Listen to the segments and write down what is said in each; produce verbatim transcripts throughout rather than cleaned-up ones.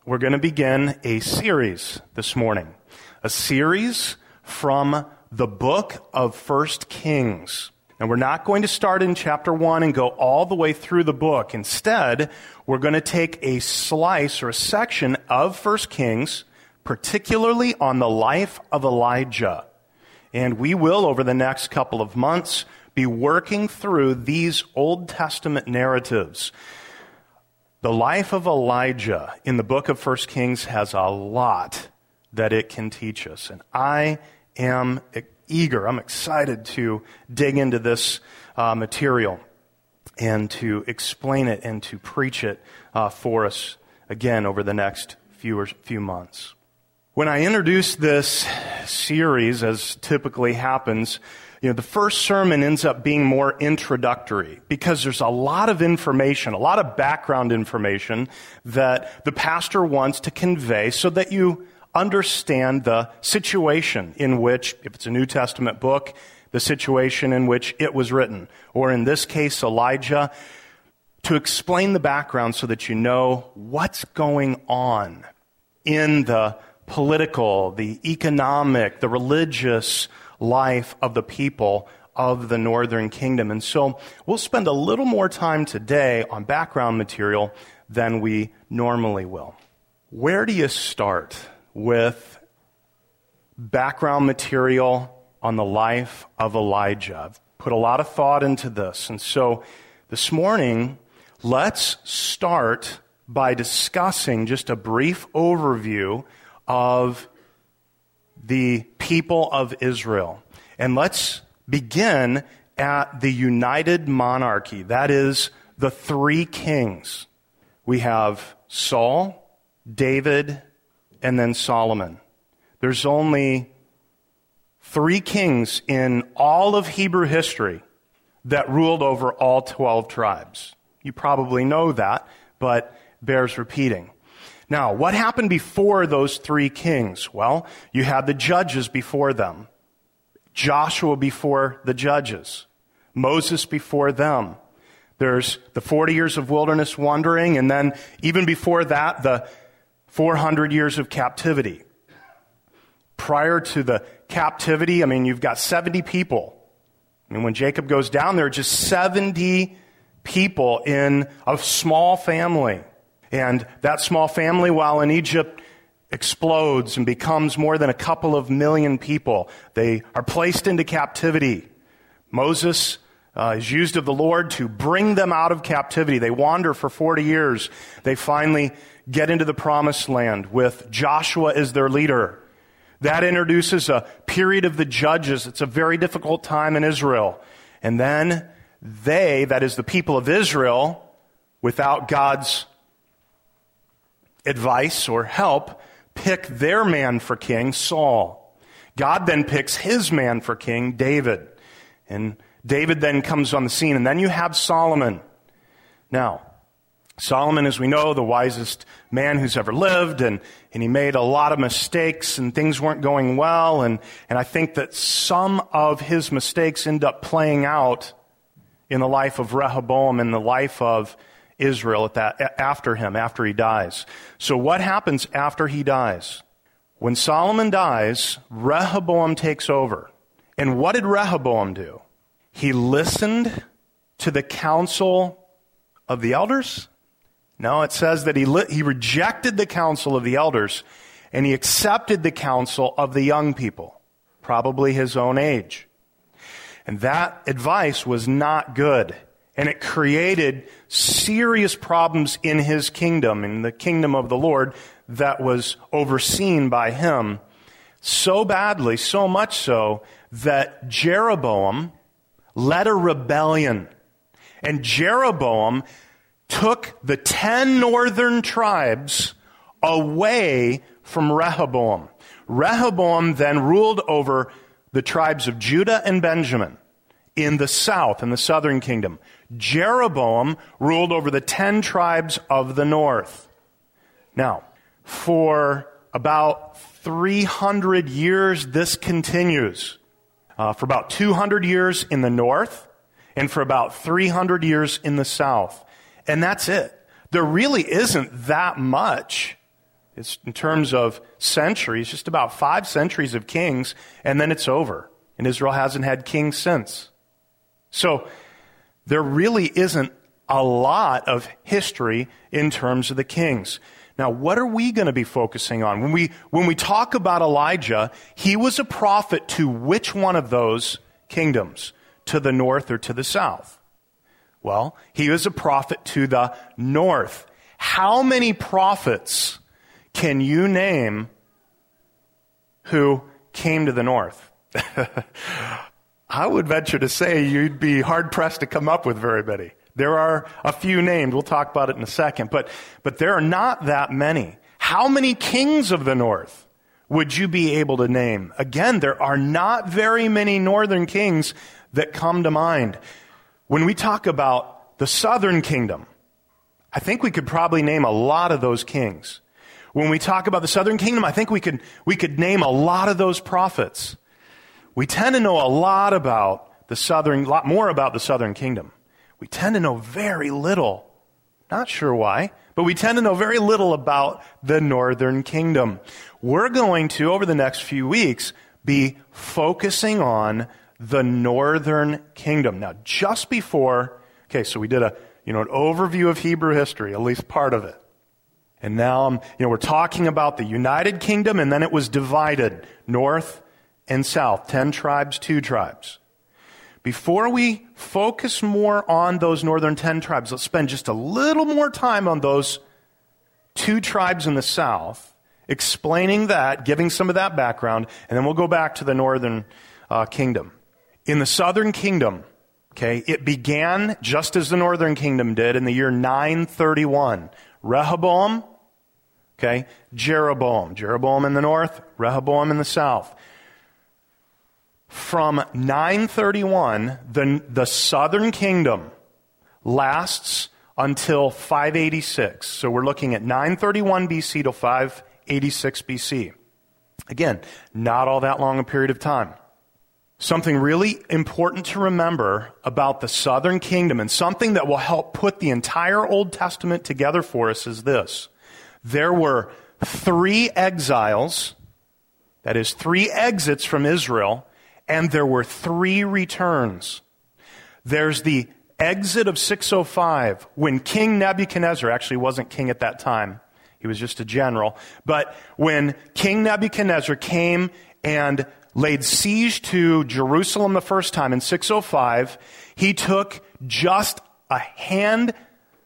we're going to begin a series this morning, a series from the book of First Kings. And we're not going to start in chapter one and go all the way through the book. Instead, we're going to take a slice or a section of First Kings, particularly on the life of Elijah. And we will, over the next couple of months, be working through these Old Testament narratives. The life of Elijah in the book of First Kings has a lot that it can teach us. And I am eager, I'm excited to dig into this uh, material and to explain it and to preach it uh, for us again over the next few, few months. When I introduce this series, as typically happens, you know, the first sermon ends up being more introductory because there's a lot of information, a lot of background information that the pastor wants to convey so that you understand the situation in which, if it's a New Testament book, the situation in which it was written, or in this case, Elijah, to explain the background so that you know what's going on in the political, the economic, the religious life of the people of the Northern Kingdom. And so we'll spend a little more time today on background material than we normally will. Where do you start with background material on the life of Elijah? I've put a lot of thought into this. And so this morning, let's start by discussing just a brief overview of the people of Israel. And let's begin at the united monarchy. That is the three kings. We have Saul, David, and then Solomon. There's only three kings in all of Hebrew history that ruled over all twelve tribes. You probably know that, but bears repeating. Now, what happened before those three kings? Well, you had the judges before them, Joshua before the judges, Moses before them. There's the forty years of wilderness wandering, and then even before that, the four hundred years of captivity. Prior to the captivity, I mean, you've got seventy people. I mean, when Jacob goes down, there are just seventy people in a small family. And that small family, while in Egypt, explodes and becomes more than a couple of million people. They are placed into captivity. Moses uh, is used of the Lord to bring them out of captivity. They wander for forty years. They finally get into the promised land with Joshua as their leader. That introduces a period of the judges. It's a very difficult time in Israel. And then they, that is the people of Israel, without God's advice or help, pick their man for king, Saul. God then picks his man for king, David. And David then comes on the scene. And then you have Solomon. Now, Solomon, as we know, the wisest man who's ever lived, and, and he made a lot of mistakes, and things weren't going well. And, and I think that some of his mistakes end up playing out in the life of Rehoboam, in the life of Israel at that, after him, after he dies. So what happens after he dies? When Solomon dies, Rehoboam takes over. And what did Rehoboam do? He listened to the counsel of the elders? No, it says that he li- he rejected the counsel of the elders, and he accepted the counsel of the young people, probably his own age. And that advice was not good. And it created serious problems in his kingdom, in the kingdom of the Lord that was overseen by him, so badly, so much so, that Jeroboam led a rebellion. And Jeroboam took the ten northern tribes away from Rehoboam. Rehoboam then ruled over the tribes of Judah and Benjamin in the south, in the southern kingdom. Jeroboam ruled over the ten tribes of the north. Now, for about three hundred years, this continues. Uh, for about two hundred years in the north, and for about three hundred years in the south. And that's it. There really isn't that much It's in terms of centuries, just about five centuries of kings, and then it's over. And Israel hasn't had kings since. So there really isn't a lot of history in terms of the kings. Now, what are we going to be focusing on? When we, when we talk about Elijah, he was a prophet to which one of those kingdoms? To the north or to the south? Well, he was a prophet to the north. How many prophets can you name who came to the north? I would venture to say you'd be hard-pressed to come up with very many. There are a few named. We'll talk about it in a second. But, but there are not that many. How many kings of the north would you be able to name? Again, there are not very many northern kings that come to mind. When we talk about the southern kingdom, I think we could probably name a lot of those kings. When we talk about the southern kingdom, I think we could, we could name a lot of those prophets. We tend to know a lot about the southern, lot more about the southern kingdom. We tend to know very little. Not sure why, but we tend to know very little about the northern kingdom. We're going to, over the next few weeks, be focusing on the northern kingdom. Now, just before, okay, so we did a, you know, an overview of Hebrew history, at least part of it. And now, um, you know, we're talking about the United Kingdom, and then it was divided, north and south, ten tribes, two tribes. Before we focus more on those northern ten tribes, let's spend just a little more time on those two tribes in the south, explaining that, giving some of that background, and then we'll go back to the northern uh, kingdom. In the southern kingdom, okay, it began just as the northern kingdom did in the year nine thirty-one. Rehoboam, okay, Jeroboam. Jeroboam in the north, Rehoboam in the south. From nine thirty-one, the, the southern kingdom lasts until five eighty-six. So we're looking at nine thirty-one B C to five eighty-six B C. Again, not all that long a period of time. Something really important to remember about the southern kingdom, and something that will help put the entire Old Testament together for us, is this. There were three exiles, that is, three exits from Israel, and there were three returns. There's the exit of six oh five, when King Nebuchadnezzar, actually wasn't king at that time, he was just a general, but when King Nebuchadnezzar came and laid siege to Jerusalem the first time in six oh five, he took just a handful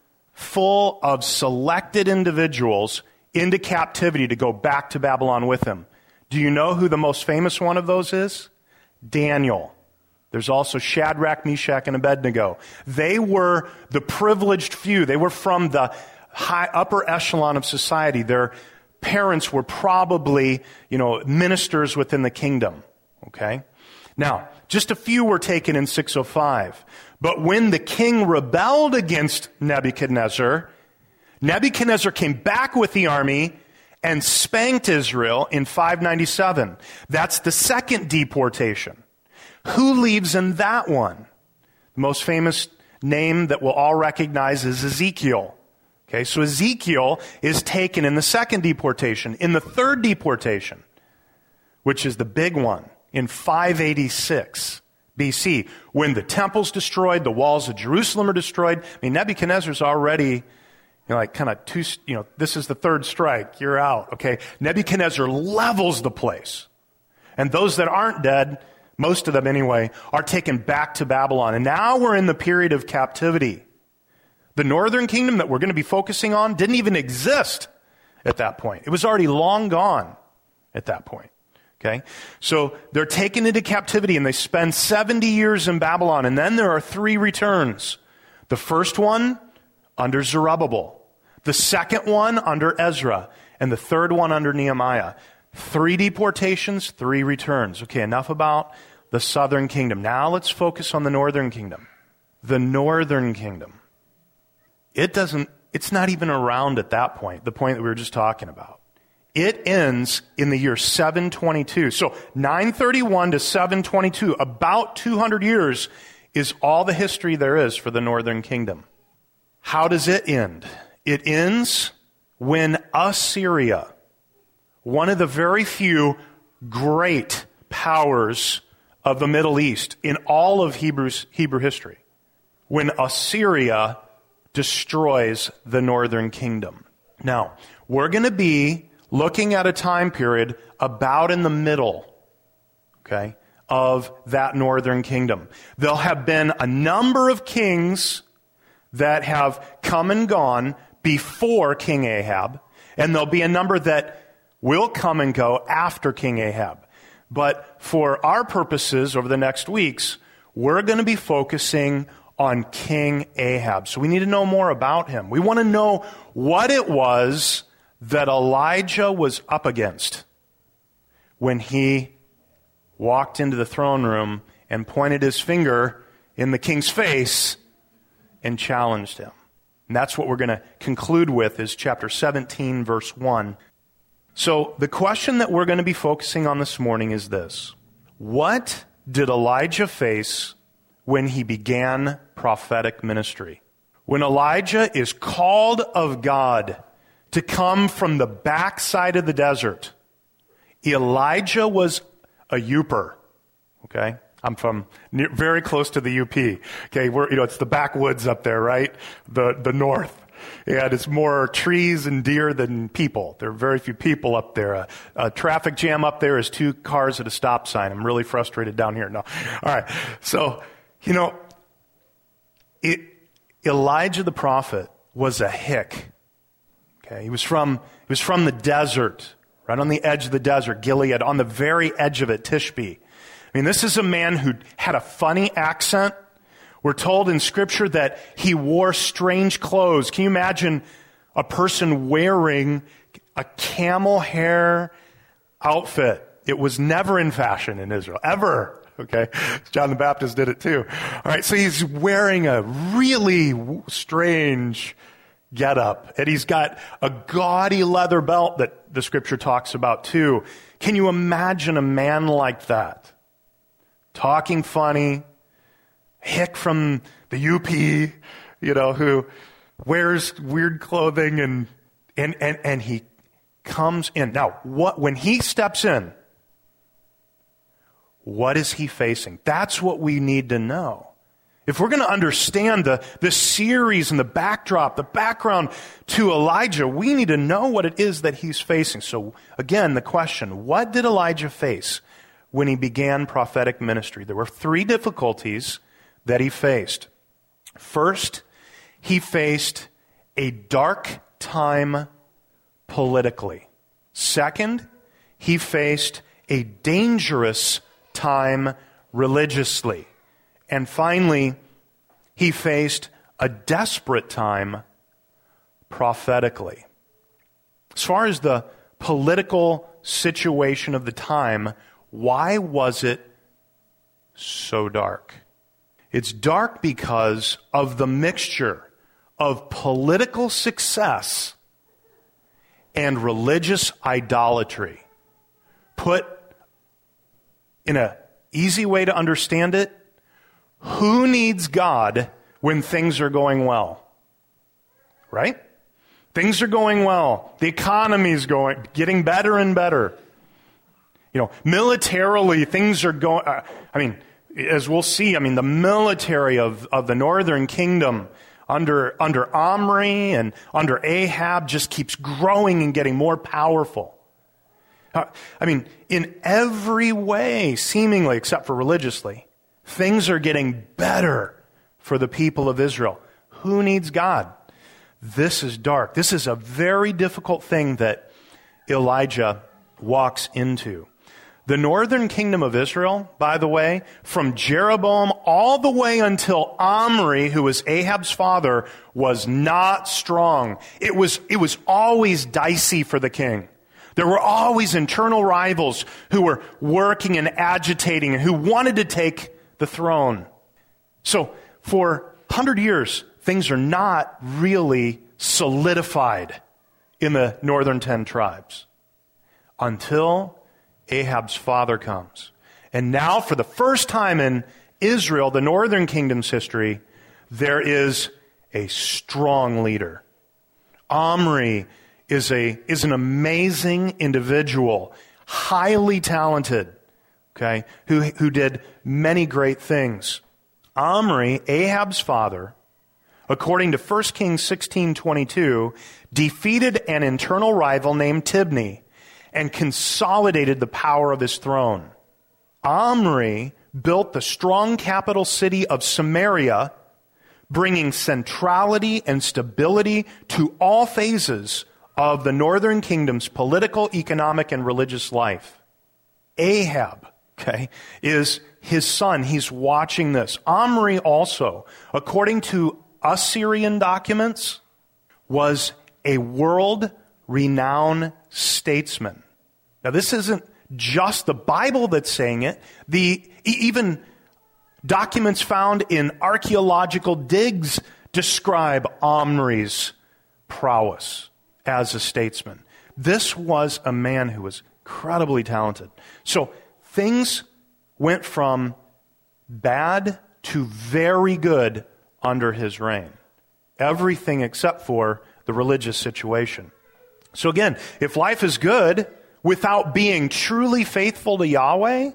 of selected individuals into captivity to go back to Babylon with him. Do you know who the most famous one of those is? Daniel. There's also Shadrach, Meshach, and Abednego. They were the privileged few. They were from the high upper echelon of society. Their parents were probably, you know, ministers within the kingdom. Okay? Now, just a few were taken in six oh five. But when the king rebelled against Nebuchadnezzar, Nebuchadnezzar came back with the army and spanked Israel in five ninety-seven. That's the second deportation. Who leaves in that one? The most famous name that we'll all recognize is Ezekiel. Okay, so Ezekiel is taken in the second deportation. In the third deportation, which is the big one, in five eighty-six B C, when the temple's destroyed, the walls of Jerusalem are destroyed. I mean, Nebuchadnezzar's already, you know, like kind of two, you know, this is the third strike, you're out, okay? Nebuchadnezzar levels the place. And those that aren't dead, most of them anyway, are taken back to Babylon. And now we're in the period of captivity. The northern kingdom that we're going to be focusing on didn't even exist at that point. It was already long gone at that point. Okay? So they're taken into captivity and they spend seventy years in Babylon. And then there are three returns. The first one under Zerubbabel. The second one under Ezra. And the third one under Nehemiah. Three deportations, three returns. Okay, enough about the southern kingdom. Now let's focus on the northern kingdom. The northern kingdom. It doesn't, it's not even around at that point, the point that we were just talking about. It ends in the year seven twenty-two. So nine thirty-one to seven twenty-two, about two hundred years, is all the history there is for the northern kingdom. How does it end? It ends when Assyria, one of the very few great powers of the Middle East in all of Hebrews, Hebrew history, when Assyria destroys the northern kingdom. Now, we're going to be looking at a time period about in the middle, okay, of that northern kingdom. There'll have been a number of kings that have come and gone before King Ahab, and there'll be a number that will come and go after King Ahab. But for our purposes over the next weeks, we're going to be focusing on King Ahab. So we need to know more about him. We want to know what it was that Elijah was up against when he walked into the throne room and pointed his finger in the king's face and challenged him. And that's what we're going to conclude with, is chapter seventeen, verse one. So the question that we're going to be focusing on this morning is this: what did Elijah face when he began prophetic ministry? When Elijah is called of God to come from the backside of the desert, Elijah was a Youper, okay? I'm from near, very close to the U P. Okay, we're, you know, it's the backwoods up there, right? The the north. And it's more trees and deer than people. There are very few people up there. A, a traffic jam up there is two cars at a stop sign. I'm really frustrated down here. No. All right. So, you know, it, Elijah the prophet was a hick. Okay, he was from he was from the desert, right on the edge of the desert, Gilead, on the very edge of it, Tishbe. I mean, this is a man who had a funny accent. We're told in Scripture that he wore strange clothes. Can you imagine a person wearing a camel hair outfit? It was never in fashion in Israel, ever. Okay, John the Baptist did it too. All right, so he's wearing a really strange getup, and he's got a gaudy leather belt that the Scripture talks about too. Can you imagine a man like that? Talking funny, hick from the U P, you know, who wears weird clothing, and and and, and he comes in. Now, what when he steps in, what is he facing? That's what we need to know. If we're going to understand the, the series and the backdrop, the background to Elijah, we need to know what it is that he's facing. So again, the question, what did Elijah face when he began prophetic ministry? There were three difficulties that he faced. First, he faced a dark time politically. Second, he faced a dangerous time religiously. And finally, he faced a desperate time prophetically. As far as the political situation of the time, why was it so dark? It's dark because of the mixture of political success and religious idolatry. Put in an easy way to understand it, who needs God when things are going well? Right? Things are going well. The economy's going, getting better and better. You know, militarily, things are going, uh, I mean, as we'll see, I mean, the military of, of the northern kingdom under, under Omri and under Ahab just keeps growing and getting more powerful. Uh, I mean, in every way, seemingly, except for religiously, things are getting better for the people of Israel. Who needs God? This is dark. This is a very difficult thing that Elijah walks into. The northern kingdom of Israel, by the way, from Jeroboam all the way until Omri, who was Ahab's father, was not strong. It was, it was always dicey for the king. There were always internal rivals who were working and agitating and who wanted to take the throne. So for one hundred years, things are not really solidified in the northern ten tribes until Ahab's father comes. And now for the first time in Israel, the northern kingdom's history, there is a strong leader. Omri is a is an amazing individual, highly talented, okay, who who did many great things. Omri, Ahab's father, according to First Kings sixteen twenty-two, defeated an internal rival named Tibni and consolidated the power of his throne. Omri built the strong capital city of Samaria, bringing centrality and stability to all phases of the northern kingdom's political, economic, and religious life. Ahab, okay, is his son. He's watching this. Omri also, according to Assyrian documents, was a world-renowned statesman. Now, this isn't just the Bible that's saying it. The even documents found in archaeological digs describe Omri's prowess as a statesman. This was a man who was incredibly talented. So things went from bad to very good under his reign. Everything except for the religious situation. So again, if life is good without being truly faithful to Yahweh,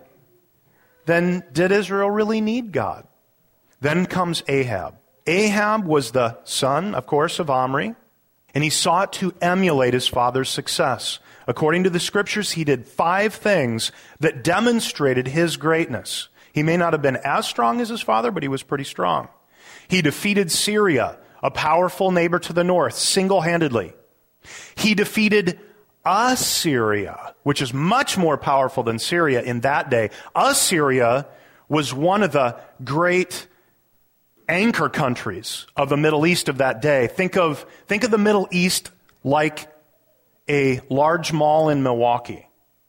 then did Israel really need God? Then comes Ahab. Ahab was the son, of course, of Omri, and he sought to emulate his father's success. According to the scriptures, he did five things that demonstrated his greatness. He may not have been as strong as his father, but he was pretty strong. He defeated Syria, a powerful neighbor to the north, single-handedly. He defeated Assyria, which is much more powerful than Syria in that day. Assyria was one of the great anchor countries of the Middle East of that day. Think of, think of the Middle East like a large mall in Milwaukee.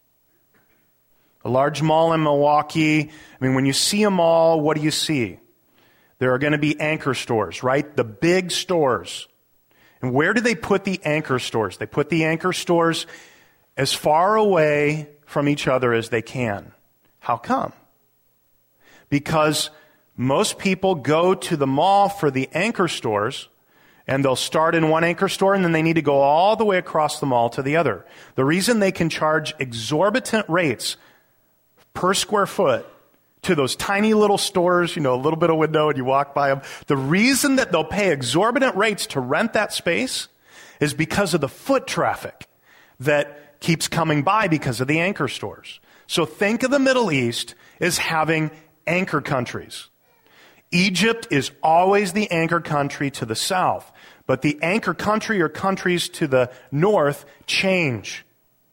A large mall in Milwaukee. I mean, when you see a mall, what do you see? There are going to be anchor stores, right? The big stores. And where do they put the anchor stores? They put the anchor stores as far away from each other as they can. How come? Because most people go to the mall for the anchor stores, and they'll start in one anchor store, and then they need to go all the way across the mall to the other. The reason they can charge exorbitant rates per square foot to those tiny little stores, you know, a little bit of window and you walk by them. The reason that they'll pay exorbitant rates to rent that space is because of the foot traffic that keeps coming by because of the anchor stores. So think of the Middle East as having anchor countries. Egypt is always the anchor country to the south, but the anchor country or countries to the north change.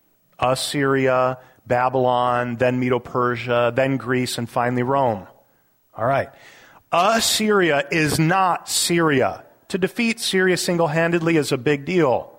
Assyria, Babylon, then Medo-Persia, then Greece, and finally Rome. All right. Assyria is not Syria. To defeat Syria single-handedly is a big deal.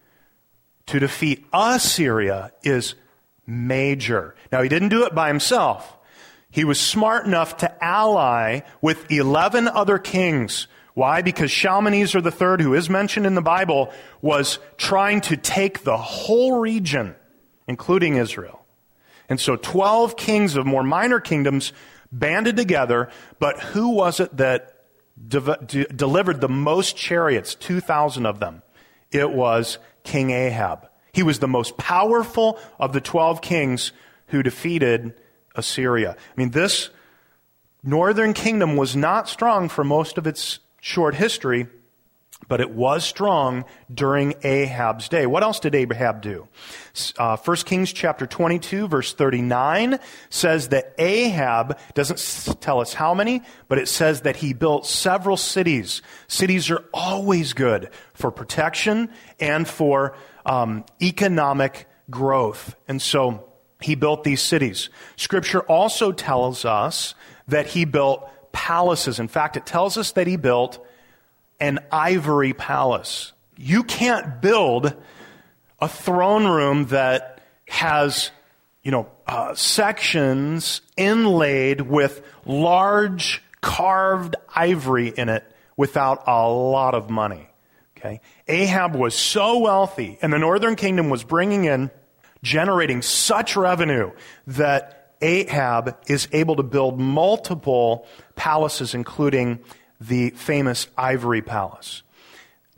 To defeat Assyria is major. Now, he didn't do it by himself. He was smart enough to ally with eleven other kings. Why? Because Shalmaneser the third, who is mentioned in the Bible, was trying to take the whole region, including Israel. And so twelve kings of more minor kingdoms banded together, but who was it that de- de- delivered the most chariots, two thousand of them? It was King Ahab. He was the most powerful of the twelve kings who defeated Assyria. I mean, this northern kingdom was not strong for most of its short history, but it was strong during Ahab's day. What else did Ahab do? Uh, First Kings chapter twenty-two, verse thirty-nine says that Ahab, doesn't tell us how many, but it says that he built several cities. Cities are always good for protection and for um, economic growth. And so he built these cities. Scripture also tells us that he built palaces. In fact, it tells us that he built an ivory palace. You can't build a throne room that has, you know, uh, sections inlaid with large carved ivory in it without a lot of money. Okay? Ahab was so wealthy, and the northern kingdom was bringing in, generating such revenue that Ahab is able to build multiple palaces, including the famous Ivory Palace.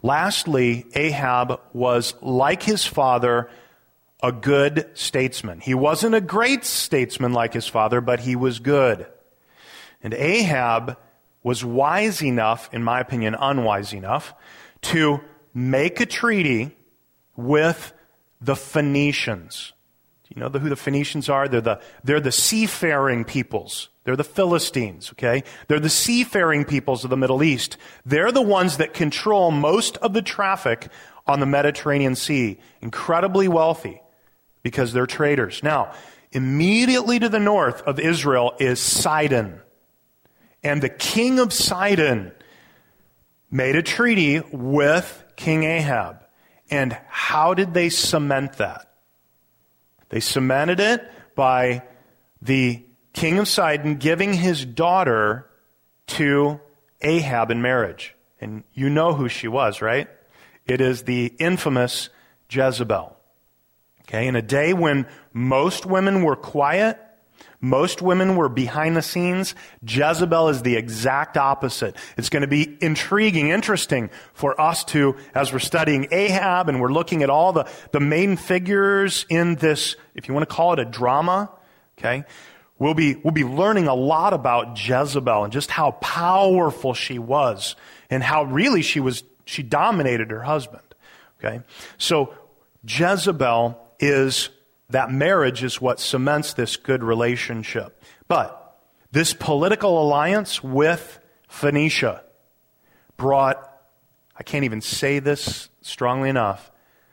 Lastly, Ahab was, like his father, a good statesman. He wasn't a great statesman like his father, but he was good. And Ahab was wise enough, in my opinion, unwise enough, to make a treaty with the Phoenicians. Do you know the, who the Phoenicians are? They're the, they're the seafaring peoples. They're the Philistines, okay? They're the seafaring peoples of the Middle East. They're the ones that control most of the traffic on the Mediterranean Sea. Incredibly wealthy because they're traders. Now, immediately to the north of Israel is Sidon. And the king of Sidon made a treaty with King Ahab. And how did they cement that? They cemented it by the king of Sidon giving his daughter to Ahab in marriage. And you know who she was, right? It is the infamous Jezebel. Okay, in a day when most women were quiet, most women were behind the scenes, Jezebel is the exact opposite. It's going to be intriguing, interesting for us to, as we're studying Ahab and we're looking at all the, the main figures in this, if you want to call it a drama, okay, we'll be, we'll be learning a lot about Jezebel and just how powerful she was and how really she was, she dominated her husband, okay? So Jezebel is, that marriage is what cements this good relationship. But this political alliance with Phoenicia brought, I can't even say this strongly enough,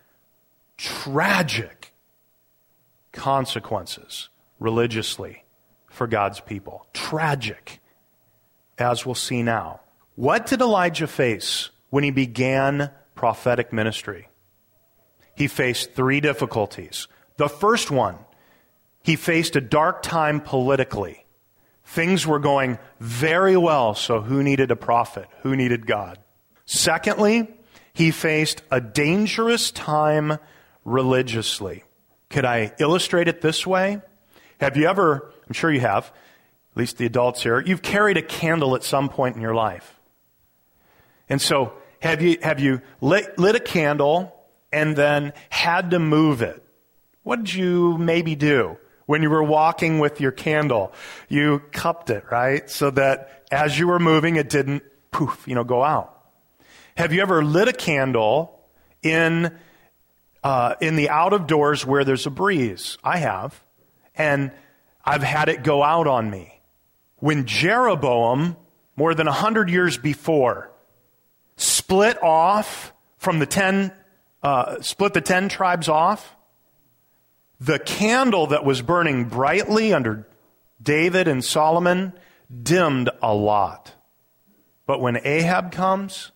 tragic consequences religiously for God's people. Tragic, as we'll see now. What did Elijah face when he began prophetic ministry? He faced three difficulties. The first one, he faced a dark time politically. Things were going very well, so who needed a prophet? Who needed God? Secondly, he faced a dangerous time religiously. Could I illustrate it this way? Have you ever, I'm sure you have, at least the adults here, you've carried a candle at some point in your life. And so have you, have you lit, lit a candle and then had to move it? What did you maybe do when you were walking with your candle? You cupped it, right? So that as you were moving, it didn't poof, you know, go out. Have you ever lit a candle in uh, in the out of doors where there's a breeze? I have. And I've had it go out on me. When Jeroboam, more than a hundred years before, split off from the ten, uh, split the ten tribes off, the candle that was burning brightly under David and Solomon dimmed a lot. But when Ahab comes,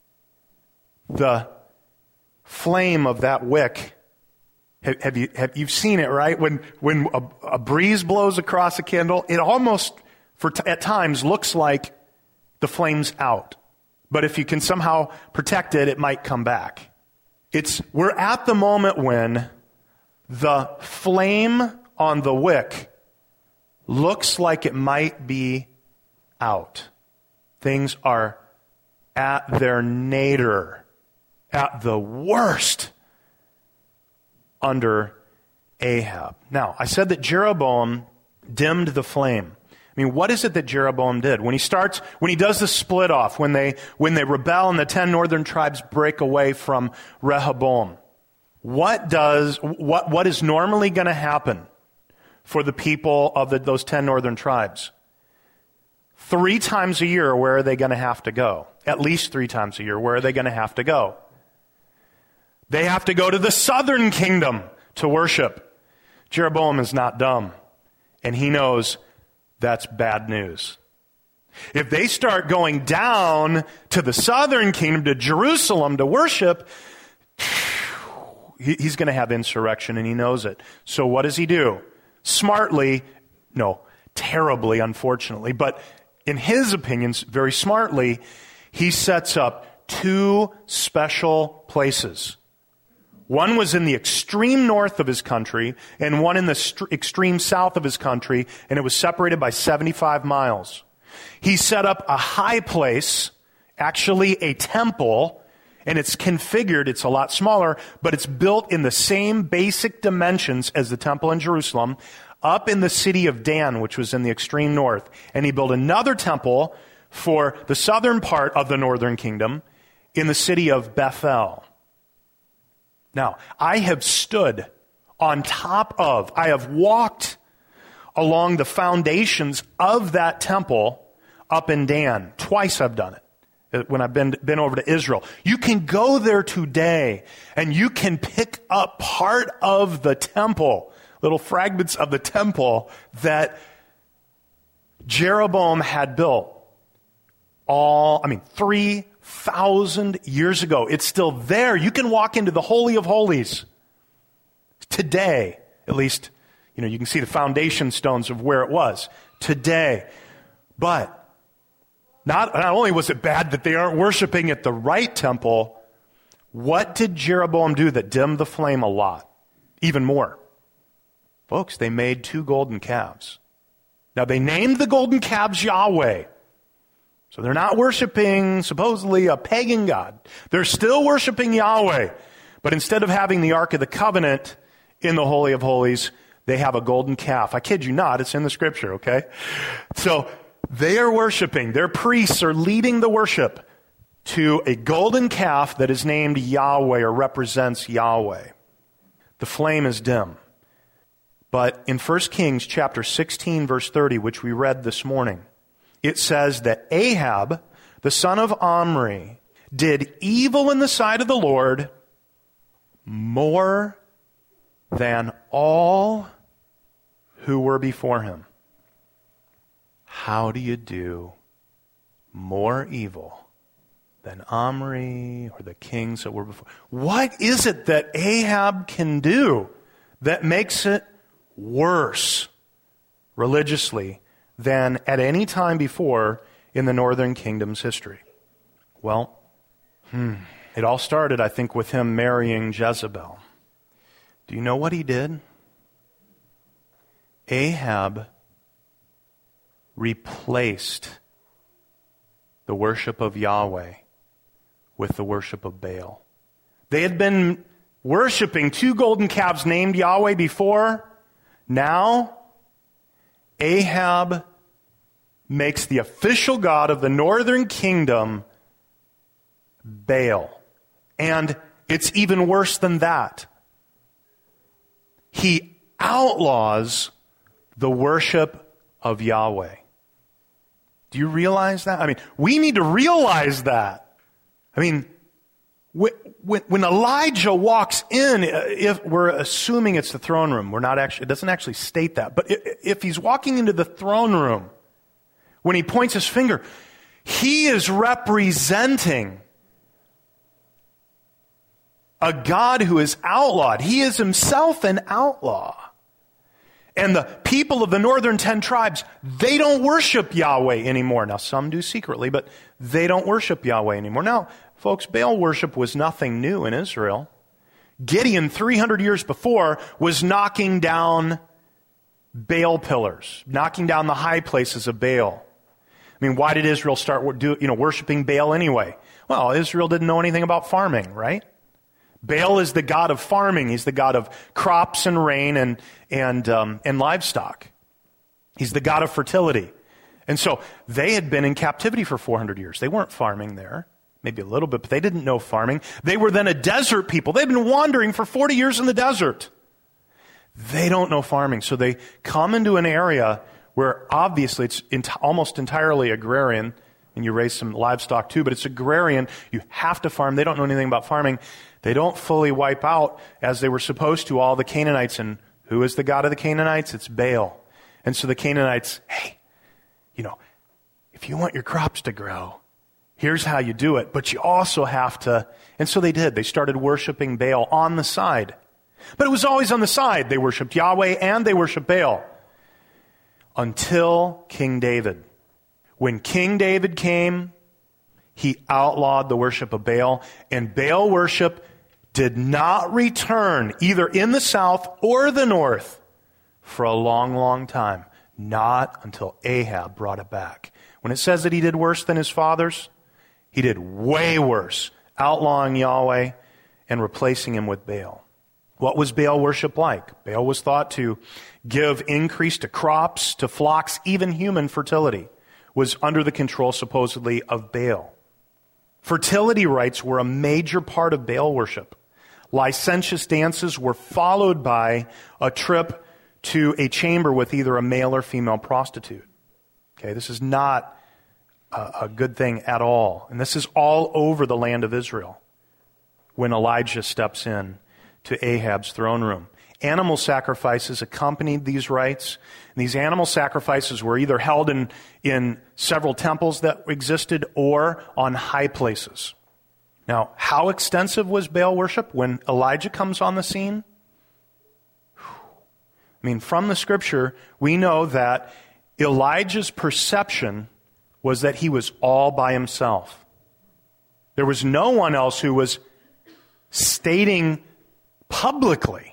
the flame of that wick, have, have you have you've seen it, right? When when a, a breeze blows across a candle, it almost for t- at times looks like the flame's out. But if you can somehow protect it, it might come back. It's we're at the moment when the flame on the wick looks like it might be out. Things are at their nadir, at the worst, under Ahab. Now, I said that Jeroboam dimmed the flame. I mean, what is it that Jeroboam did? When he starts, when he does the split off, when they, when they rebel and the ten northern tribes break away from Rehoboam, what does, what, what is normally going to happen for the people of the, those ten northern tribes? Three times a year, where are they going to have to go? At least three times a year, where are they going to have to go? They have to go to the southern kingdom to worship. Jeroboam is not dumb, and he knows that's bad news. If they start going down to the southern kingdom, to Jerusalem to worship, he's going to have insurrection, and he knows it. So what does he do? Smartly, no, terribly, unfortunately, but in his opinions, very smartly, he sets up two special places. One was in the extreme north of his country, and one in the st- extreme south of his country, and it was separated by seventy-five miles. He set up a high place, actually a temple, And it's configured, it's a lot smaller, but it's built in the same basic dimensions as the temple in Jerusalem, up in the city of Dan, which was in the extreme north. And he built another temple for the southern part of the northern kingdom in the city of Bethel. Now, I have stood on top of, I have walked along the foundations of that temple up in Dan. Twice I've done it when I've been, been over to Israel. You can go there today and you can pick up part of the temple, little fragments of the temple that Jeroboam had built all, I mean, three thousand years ago. It's still there. You can walk into the Holy of Holies today, at least, you know, you can see the foundation stones of where it was today. But Not, not only was it bad that they aren't worshiping at the right temple, what did Jeroboam do that dimmed the flame a lot? Even more. Folks, they made two golden calves. Now, they named the golden calves Yahweh. So they're not worshiping, supposedly, a pagan god. They're still worshiping Yahweh. But instead of having the Ark of the Covenant in the Holy of Holies, they have a golden calf. I kid you not, it's in the scripture, okay? So they are worshiping, their priests are leading the worship to a golden calf that is named Yahweh or represents Yahweh. The flame is dim. But in First Kings chapter sixteen, verse thirty, which we read this morning, it says that Ahab, the son of Omri, did evil in the sight of the Lord more than all who were before him. How do you do more evil than Omri or the kings that were before? What is it that Ahab can do that makes it worse religiously than at any time before in the northern kingdom's history? Well, hmm, it all started, I think, with him marrying Jezebel. Do you know what he did? Ahab replaced the worship of Yahweh with the worship of Baal. They had been worshiping two golden calves named Yahweh before. Now, Ahab makes the official god of the northern kingdom Baal. And it's even worse than that. He outlaws the worship of Yahweh. Do you realize that? I mean, we need to realize that. I mean, when, when Elijah walks in, if we're assuming it's the throne room, we're not actually, it doesn't actually state that, but if he's walking into the throne room, when he points his finger, he is representing a God who is outlawed. He is himself an outlaw. And the people of the northern ten tribes, they don't worship Yahweh anymore. Now, some do secretly, but they don't worship Yahweh anymore. Now, folks, Baal worship was nothing new in Israel. Gideon, three hundred years before, was knocking down Baal pillars, knocking down the high places of Baal. I mean, why did Israel start do, you know, worshiping Baal anyway? Well, Israel didn't know anything about farming, right? Baal is the god of farming. He's the god of crops and rain and and um, and livestock. He's the god of fertility. And so they had been in captivity for four hundred years. They weren't farming there, maybe a little bit, but they didn't know farming. They were then a desert people. They'd been wandering for forty years in the desert. They don't know farming. So they come into an area where obviously it's ent- almost entirely agrarian, and you raise some livestock too, but it's agrarian. You have to farm. They don't know anything about farming. They don't fully wipe out, as they were supposed to, all the Canaanites. And who is the god of the Canaanites? It's Baal. And so the Canaanites, hey, you know, if you want your crops to grow, here's how you do it. But you also have to, and so they did. They started worshiping Baal on the side. But it was always on the side. They worshiped Yahweh and they worshiped Baal. Until King David. When King David came, he outlawed the worship of Baal, and Baal worship did not return either in the south or the north for a long, long time. Not until Ahab brought it back. When it says that he did worse than his fathers, he did way worse outlawing Yahweh and replacing him with Baal. What was Baal worship like? Baal was thought to give increase to crops, to flocks, even human fertility was under the control, supposedly, of Baal. Fertility rites were a major part of Baal worship. Licentious dances were followed by a trip to a chamber with either a male or female prostitute. Okay, this is not a, a good thing at all. And this is all over the land of Israel when Elijah steps in to Ahab's throne room. Animal sacrifices accompanied these rites. And these animal sacrifices were either held in, in several temples that existed or on high places. Now, how extensive was Baal worship when Elijah comes on the scene? I mean, from the scripture, we know that Elijah's perception was that he was all by himself. There was no one else who was stating publicly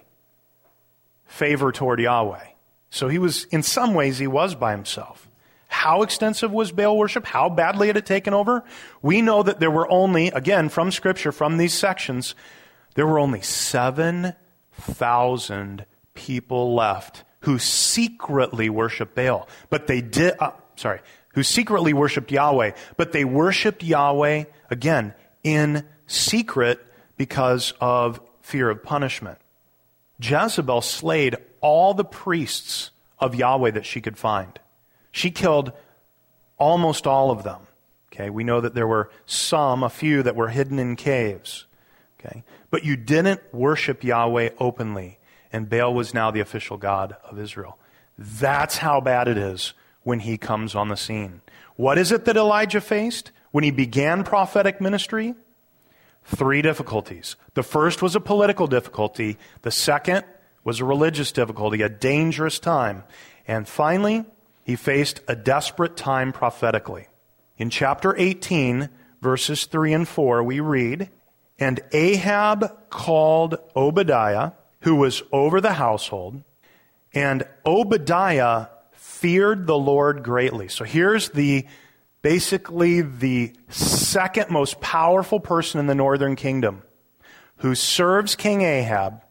favor toward Yahweh. So he was, in some ways, he was by himself. How extensive was Baal worship? How badly had it taken over? We know that there were only, again, from Scripture, from these sections, there were only seven thousand people left who secretly worshiped Baal. But they did, uh, sorry, who secretly worshiped Yahweh. But they worshiped Yahweh, again, in secret because of fear of punishment. Jezebel slayed all the priests of Yahweh that she could find. She killed almost all of them. Okay, we know that there were some, a few, that were hidden in caves. Okay, but you didn't worship Yahweh openly, and Baal was now the official god of Israel. That's how bad it is when he comes on the scene. What is it that Elijah faced when he began prophetic ministry? Three difficulties. The first was a political difficulty. The second was a religious difficulty, a dangerous time. And finally, he faced a desperate time prophetically. In chapter eighteen, verses three and four, we read, "And Ahab called Obadiah, who was over the household, and Obadiah feared the Lord greatly." So here's the basically the second most powerful person in the northern kingdom who serves King Ahab,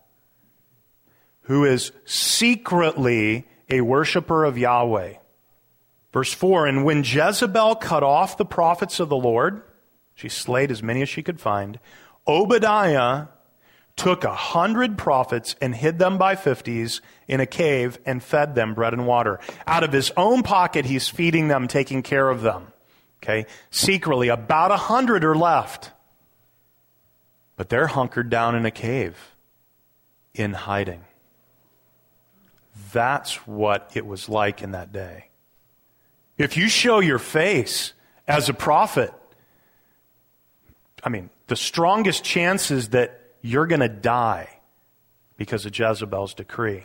who is secretly a worshiper of Yahweh. Verse four, "And when Jezebel cut off the prophets of the Lord," she slayed as many as she could find, "Obadiah took a hundred prophets and hid them by fifties in a cave and fed them bread and water." Out of his own pocket, he's feeding them, taking care of them. Okay, secretly, about a hundred are left. But they're hunkered down in a cave, in hiding. That's what it was like in that day. If you show your face as a prophet, I mean, the strongest chance is that you're going to die because of Jezebel's decree.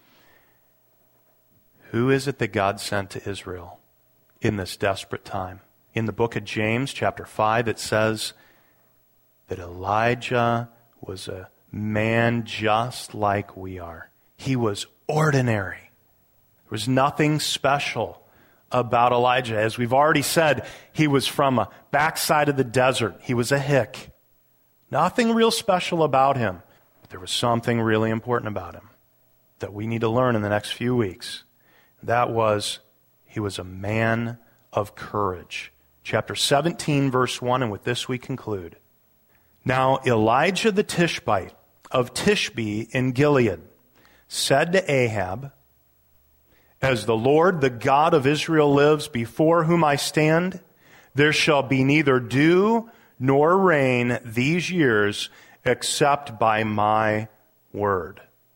Who is it that God sent to Israel in this desperate time? In the book of James, chapter five, it says that Elijah was a man just like we are. He was ordinary. There was nothing special about Elijah. As we've already said, he was from a backside of the desert. He was a hick. Nothing real special about him. But there was something really important about him that we need to learn in the next few weeks. That was, he was a man of courage. Chapter seventeen, verse one, and with this we conclude. "Now Elijah the Tishbite of Tishbe in Gilead said to Ahab, As the Lord, the God of Israel lives, before whom I stand, there shall be neither dew nor rain these years except by my word."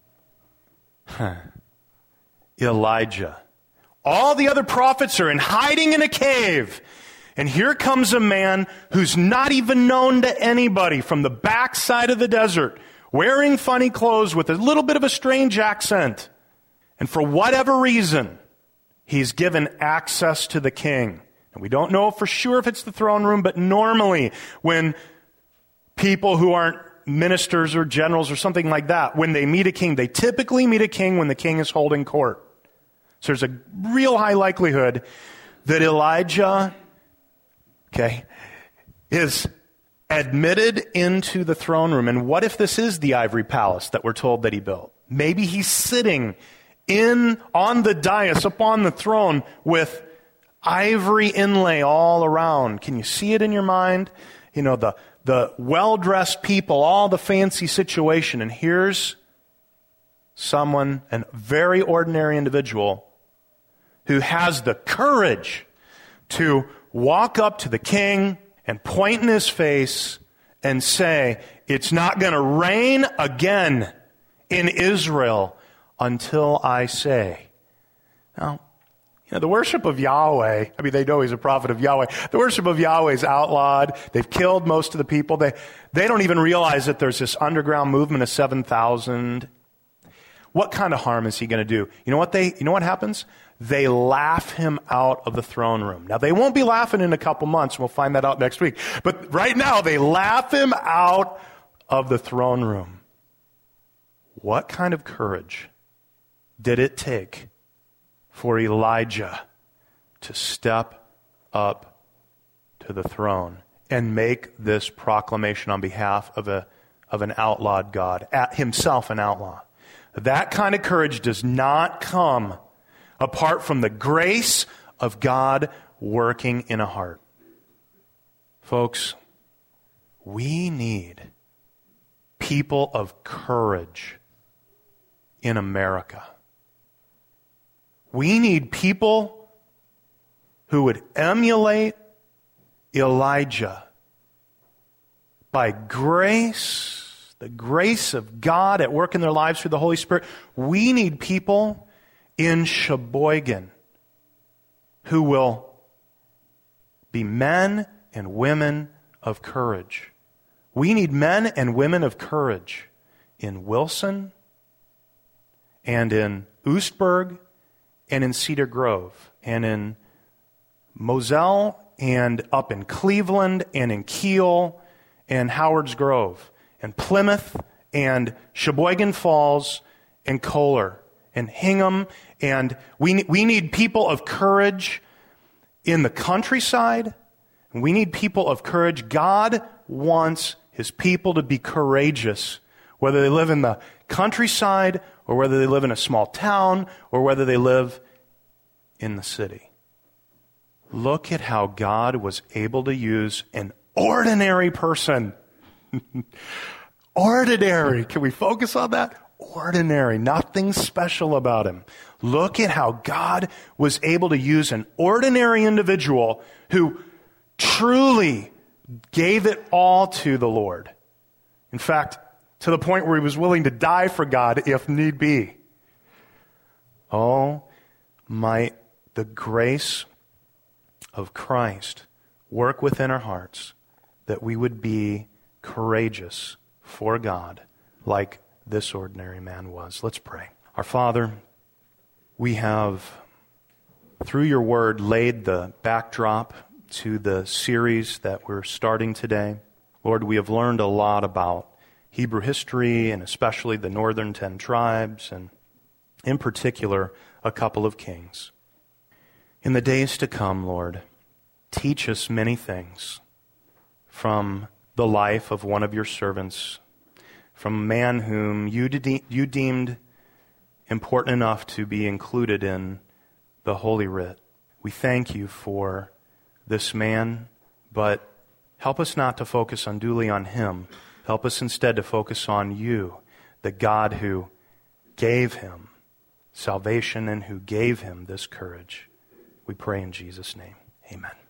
Elijah. All the other prophets are in hiding in a cave. And here comes a man who's not even known to anybody, from the backside of the desert, wearing funny clothes with a little bit of a strange accent. And for whatever reason, he's given access to the king. And we don't know for sure if it's the throne room, but normally when people who aren't ministers or generals or something like that, when they meet a king, they typically meet a king when the king is holding court. So there's a real high likelihood that Elijah, okay, is admitted into the throne room. And what if this is the ivory palace that we're told that he built? Maybe he's sitting in on the dais upon the throne with ivory inlay all around. Can you see it in your mind? You know, the, the well-dressed people, all the fancy situation. And here's someone, a very ordinary individual, who has the courage to walk up to the king and point in his face and say, it's not going to rain again in Israel until I say. Now, you know, the worship of Yahweh, I mean, they know he's a prophet of Yahweh. The worship of Yahweh is outlawed. They've killed most of the people. They, they don't even realize that there's this underground movement of seven thousand. What kind of harm is he going to do? You know what they, you know what happens? They laugh him out of the throne room. Now, they won't be laughing in a couple months. We'll find that out next week. But right now, they laugh him out of the throne room. What kind of courage did it take for Elijah to step up to the throne and make this proclamation on behalf of a of an outlawed God, at himself an outlaw? That kind of courage does not come apart from the grace of God working in a heart. Folks, we need people of courage in America. We need people who would emulate Elijah by grace, the grace of God at work in their lives through the Holy Spirit. We need people in Sheboygan who will be men and women of courage. We need men and women of courage in Wilson and in Oostburg and in Cedar Grove and in Moselle and up in Cleveland and in Kiel and Howard's Grove and Plymouth and Sheboygan Falls and Kohler and Hingham. And we, we need people of courage in the countryside. And we need people of courage. God wants his people to be courageous, whether they live in the countryside or whether they live in a small town or whether they live in the city. Look at how God was able to use an ordinary person. Ordinary. Can we focus on that? Ordinary. Nothing special about him. Look at how God was able to use an ordinary individual who truly gave it all to the Lord. In fact, to the point where he was willing to die for God if need be. Oh, might the grace of Christ work within our hearts that we would be courageous for God like this ordinary man was. Let's pray. Our Father, we have, through your word, laid the backdrop to the series that we're starting today. Lord, we have learned a lot about Hebrew history and especially the northern ten tribes and in particular a couple of kings. In the days to come, Lord, teach us many things from the life of one of your servants, from a man whom you, de- you deemed important enough to be included in the Holy Writ. We thank you for this man, but help us not to focus unduly on him. Help us instead to focus on you, the God who gave him salvation and who gave him this courage. We pray in Jesus' name. Amen.